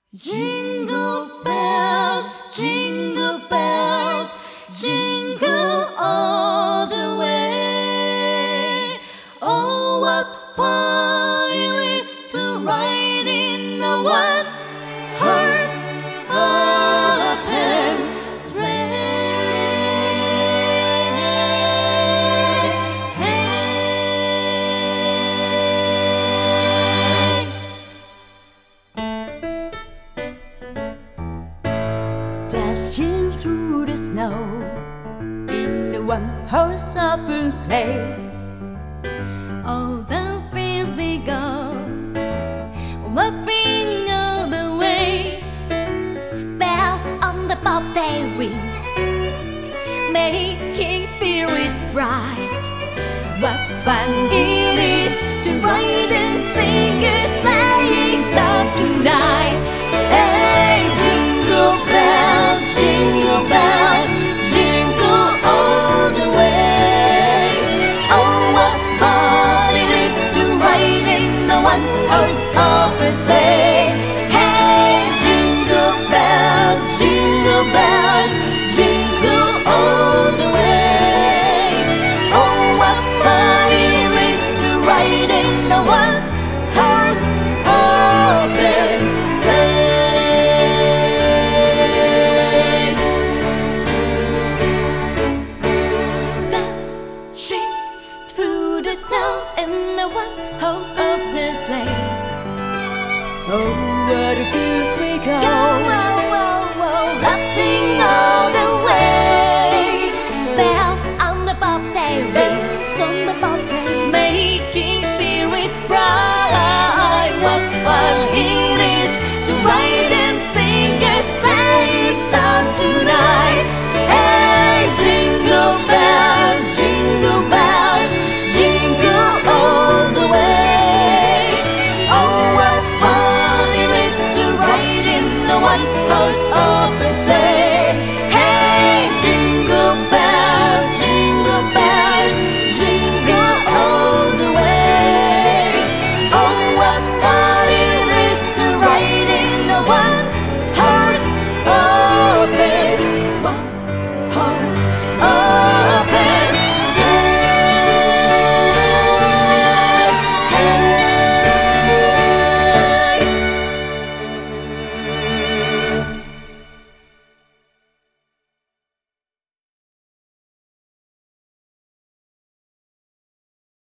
Jingle bells, jingle all the way. Oh, what fun it is to ride in a one-horse open sleigh. Dashing through the snow in a one-horse open sleigh. All the fields we go, laughing all the way. Bells on the bob they ring, making spirits bright. What fun it is to ride and sing a sleighing song tonight. Hey, jingle bells, jingle all the way. Oh, what fun it is to ride in a one-horse open sleigh. Hey, jingle bells, jingle all the way. Oh, what fun it is to ride in a one-horse open sleigh. Dashing through the snow in a one-horse open sleigh. Over the fields we go,